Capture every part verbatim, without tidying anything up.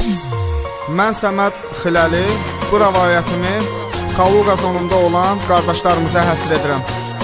Mən Səməd Xiləli, bu rəvayətimi Kaluqa zonunda olan qardaşlarımıza həsr edirəm.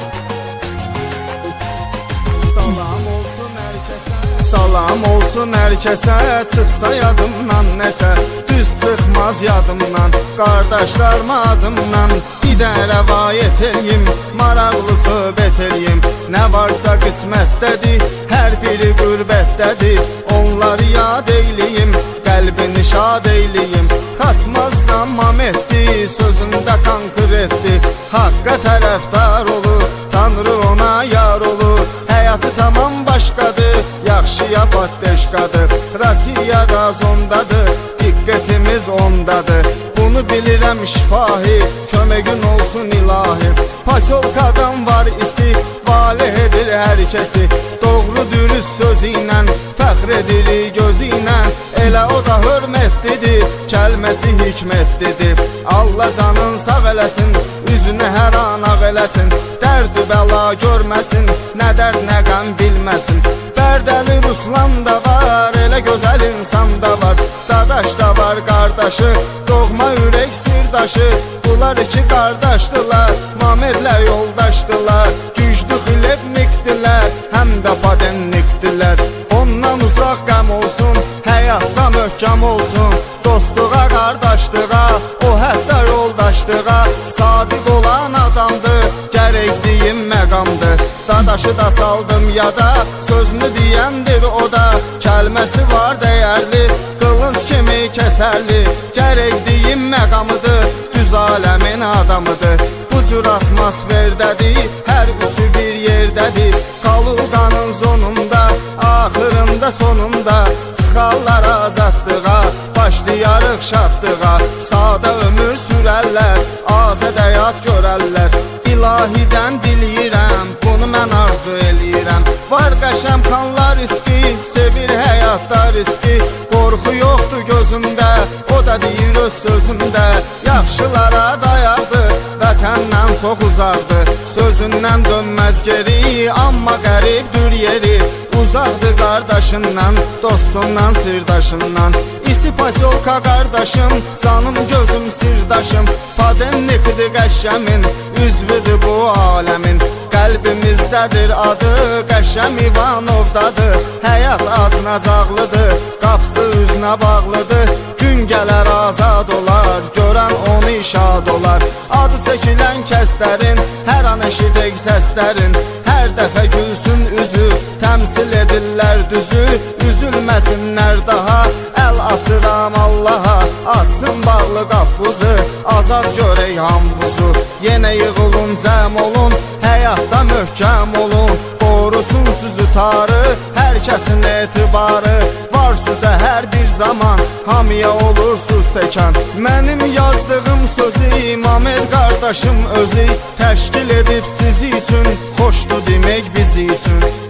Salam olsun hər kəsə, salam olsun hər kəsə, çıxsa yadımdan nəsə, düz çıxmaz yadımdan, qardaşlarıma adımdan. Bir də rəvayət eləyim, maraqlı söhbət eləyim, nə varsa qismətdədir, hər biri qürbətdədir. Onları yad eyləyim, qəlbini şad eyləyim, qaçmazdan mametdi, sözündə qankır etdi. Haqqa tərəfdar olur, Tanrı ona yar olur, həyatı tamam başqadır, yaxşıya patdeşqadır. Rasiyada zondadır, diqqətimiz ondadır, bunu bilirəm şifahi, köməgün olsun ilahi. Pasolkadan var isi, valeh edir hər kəsi, doğru dürüst sözü ilə, fəxr edirik gözü ilə. Elə o da hörmətlidir, kəlməsi hikmətlidir. Allah canın sağ eləsin, üzünü hər an ağ eləsin, dərd-ü bəla görməsin, nə dərd nə qəm bilməsin. Bərdəli Ruslan da var, elə gözəl insan da var, dadaş da var qardaşı, doğma ürək sirdaşı. Bunlar iki qardaşdılar, Mamedlə yoldaşdılar, güclü xilebnikdilər, həm də padennikdilər. Ondan uzaq qəm olsun, həyatda möhkəm olsun, dostluğa, qardaşlığa, o hətta yoldaşlığa sadiq olan adamdır, gərək deyim məqamdır. Dadaşı da saldım yada, sözünü deyəndir o da, kəlməsi var dəyərli, qılınc kimi kəsərli, gərək deyim məqamıdır, düz aləmin adamıdır. Bu cür atmosferdədir, hər üçü bir yerdədir, Kaluqanın zonunda, axırında sonunda, çıxarlar azadlığa, başlayarıq şadlığa, sada ömür sürərlər, azad həyat görərlər. İlahidən diləyirəm, bunu mən arzu eləyirəm, var qəşəm xanlar riski, sevir həyatda riski, qorxu yoxdur gözündə, o da deyir öz sözündə, yaxşılara dayaqdır, vətəndən çox uzaqdır, sözündən dönməz geri, amma qəribdir yeri, uzaqdır qardaşından, dostundan, sirdaşından. İsi pasolka qardaşım, canım gözüm sirdaşım, padennikdir qəşəmin, üzvüdür bu aləmin. Qəlbimizdədir adı, Qəşəm İvanovdadır, həyat acınacaqlıdır, qapısı üzünə bağlıdır, gün gələr azad olar, görən onu şad olar. Adı çəkilən kəslərin, hər an eşidək səslərin, hər dəfə gülsün üzü, təmsil edirlər düzü, üzülməsinlər daha, əl açıram Allaha, açsın bağlı qapızı, azad görək hambuzu. Yenə yığılın, cəm olun, həyatda möhkəm olun, qorusun sizi tarı, hər kəsin etibarı, var sözə hər bir zaman, hamıya olursuz təkan. Mənim yazdığım sözü, Mamed qardaşım özü, təşkil edib sizi üçün, xoşdur demək bizi üçün.